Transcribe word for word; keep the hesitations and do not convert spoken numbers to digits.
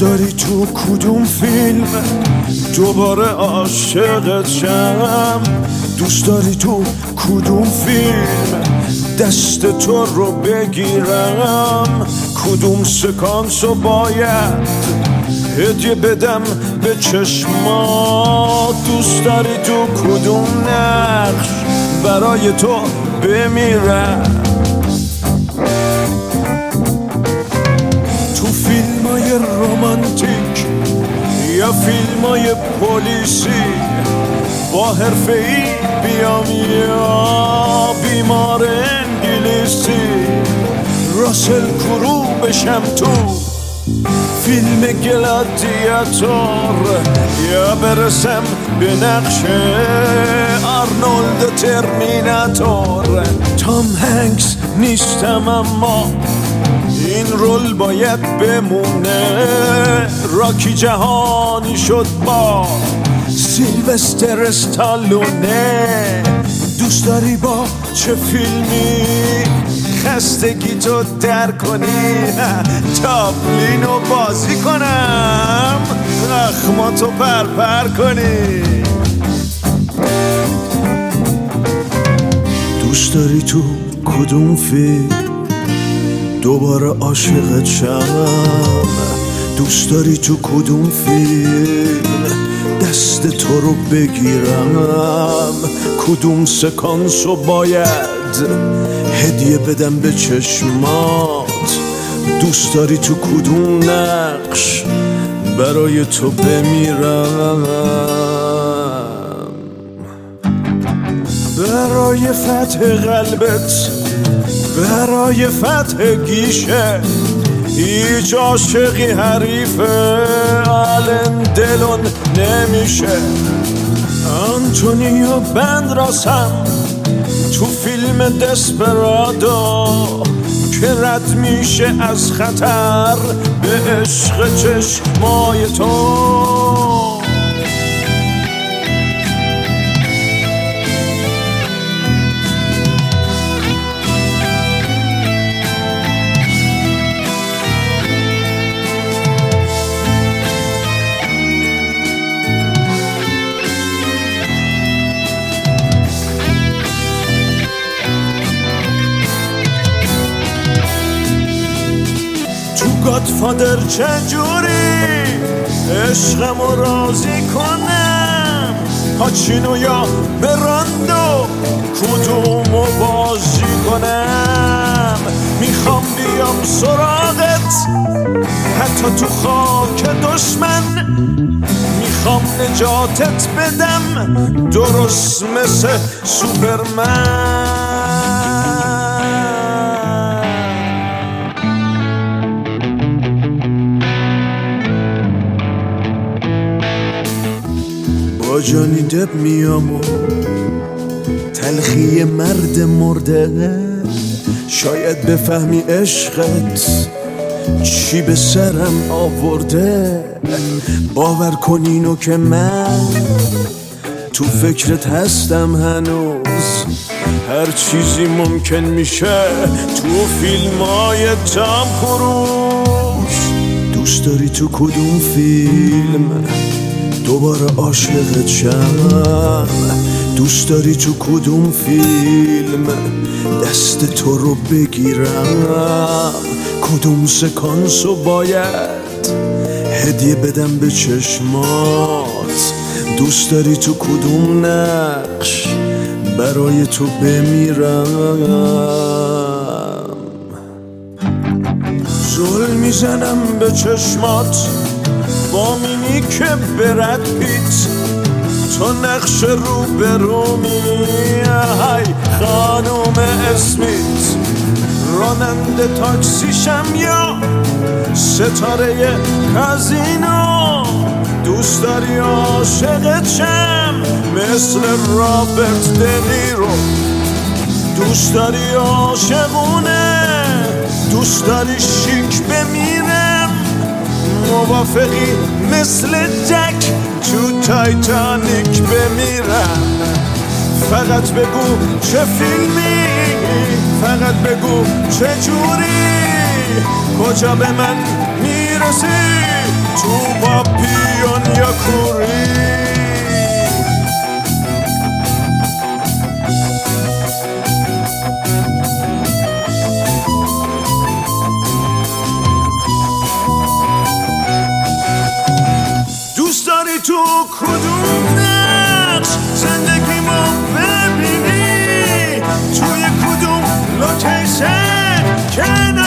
داری تو کدوم فیلم دوباره عاشقت شم؟ دوست داری تو کدوم فیلم دست تو رو بگیرم؟ کدوم سکانسو باید هدیه بدم به چشمات؟ دوست داری تو کدوم نقش برای تو بمیرم؟ تو فیلمای رومانتیک یا فیلمای پلیسی با حرفه‌ای بیام یا بیمار انگلیسی راسل کرو بشم تو فیلم گلادیاتور یا برسم به نقش آرنولد ترمیناتور؟ تام هنگس نیستم اما این رول باید بمونه. راکی جهانی شد با سیلوستر استالونه. دوست داری با چه فیلمی خستگی تو در کنی؟ تابلینو بازی کنم اخماتو پرپر کنی؟ دوست داری تو کدوم فیلم دوباره عاشقت شم؟ دوست داری تو کدوم فیلم دست تو رو بگیرم؟ کدوم سکانسو باید هدیه بدم به چشمات؟ دوست داری تو کدوم نقش برای تو بمیرم؟ برای فتح قلبت، برای فتح گیشه، هیچ عاشقی حریف آلن دلون نمیشه. آنتونیو بندراسم تو فیلم دسپرادو که رد میشه از خطر به عشق چشمای تو. گادفادر چجوری عشقمو راضی کنم؟ پاچینو یا براندو کدومو بازی کنم؟ میخوام بیام سراغت حتی تو خاک دشمن، میخوام نجاتت بدم درست مثل سوپرمن. با جانی دب میام و تلخی مرد مرده، شاید بفهمی عشقت چی به سرم آورده. باور کن اینو که من تو فکرت هستم هنوز، هر چیزی ممکن میشه تو فیلمای تام کروز. دوست داری تو کدوم فیلم دوباره عاشقت شم؟ دوست داری تو کدوم فیلم دست تو رو بگیرم؟ کدوم سکانسو باید هدیه بدم به چشمات؟ دوست داری تو کدوم نقش برای تو بمیرم؟ زل میزنم به چشمات با مینی که برد پیت، تو نقش رو برومی های خانوم اسمیت. راننده تاکسیشم یا ستاره کازینو؟ دوست داری عاشقت شم مثل رابرت دنیرو؟ دوست داری عاشقونه؟ دوست داری شیک بمیرم؟ موافقی مثل جک تو تایتانیک بمیرم؟ فقط بگو چه فیلمی، فقط بگو چه جوری، کجا به من میرسی، تو پاپیون یا کوری. دوست داری تو کدوم نقش زندگیمو ببینی؟ توی کدوم لوکیشن که